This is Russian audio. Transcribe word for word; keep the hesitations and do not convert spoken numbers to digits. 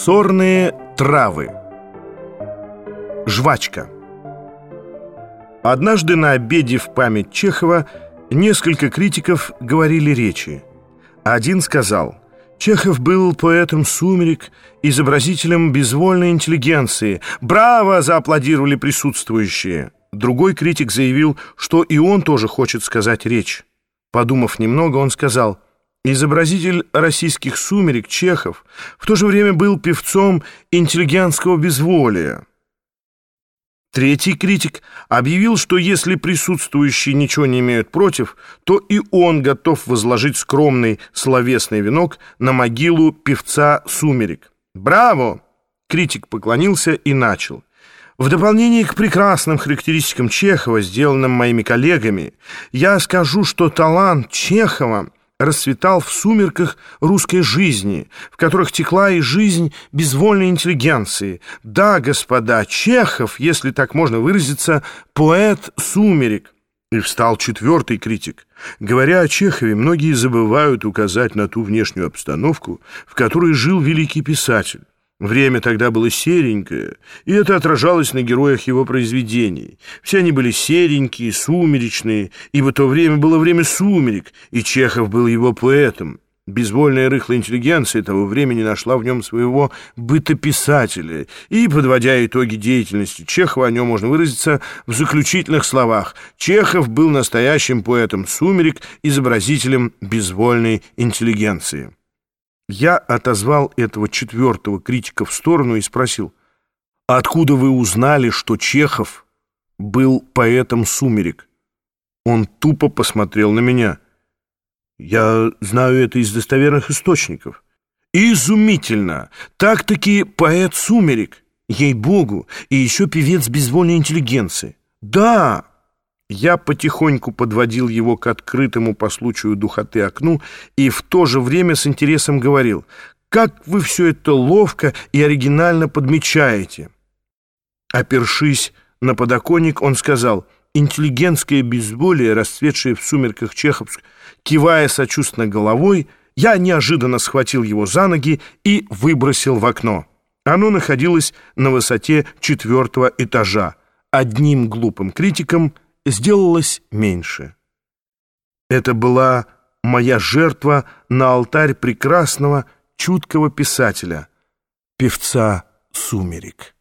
Сорные травы. Жвачка. Однажды на обеде в память Чехова несколько критиков говорили речи. Один сказал: Чехов был поэтом сумерек, изобразителем безвольной интеллигенции. «Браво!» — зааплодировали присутствующие. Другой критик заявил, что и он тоже хочет сказать речь. Подумав немного, он сказал: изобразитель российских сумерек Чехов в то же время был певцом интеллигентского безволия. Третий критик объявил, что если присутствующие ничего не имеют против, то и он готов возложить скромный словесный венок на могилу певца сумерек. «Браво!» — критик поклонился и начал. В дополнение к прекрасным характеристикам Чехова, сделанным моими коллегами, я скажу, что талант Чехова расцветал в сумерках русской жизни, в которых текла и жизнь безвольной интеллигенции. Да, господа, Чехов, если так можно выразиться, поэт сумерек. И встал четвертый критик. Говоря о Чехове, многие забывают указать на ту внешнюю обстановку, в которой жил великий писатель. Время тогда было серенькое, и это отражалось на героях его произведений. Все они были серенькие, сумеречные, ибо то время было время сумерек, и Чехов был его поэтом. Безвольная рыхлая интеллигенция того времени нашла в нем своего бытописателя, и, подводя итоги деятельности Чехова, о нем можно выразиться в заключительных словах: Чехов был настоящим поэтом сумерек, изобразителем безвольной интеллигенции. Я отозвал этого четвертого критика в сторону и спросил: «Откуда вы узнали, что Чехов был поэтом сумерек?» Он тупо посмотрел на меня. «Я знаю это из достоверных источников». «Изумительно! Так-таки поэт сумерек, ей-богу, и еще певец безвольной интеллигенции». «Да!» Я потихоньку подводил его к открытому по случаю духоты окну и в то же время с интересом говорил: «Как вы все это ловко и оригинально подмечаете!» Опершись на подоконник, он сказал: «Интеллигентское безволие, расцветшее в сумерках Чеховск». Кивая сочувственно головой, я неожиданно схватил его за ноги и выбросил в окно. Оно находилось на высоте четвертого этажа. Одним глупым критиком сделалось меньше. Это была моя жертва на алтарь прекрасного, чуткого писателя, певца сумерек.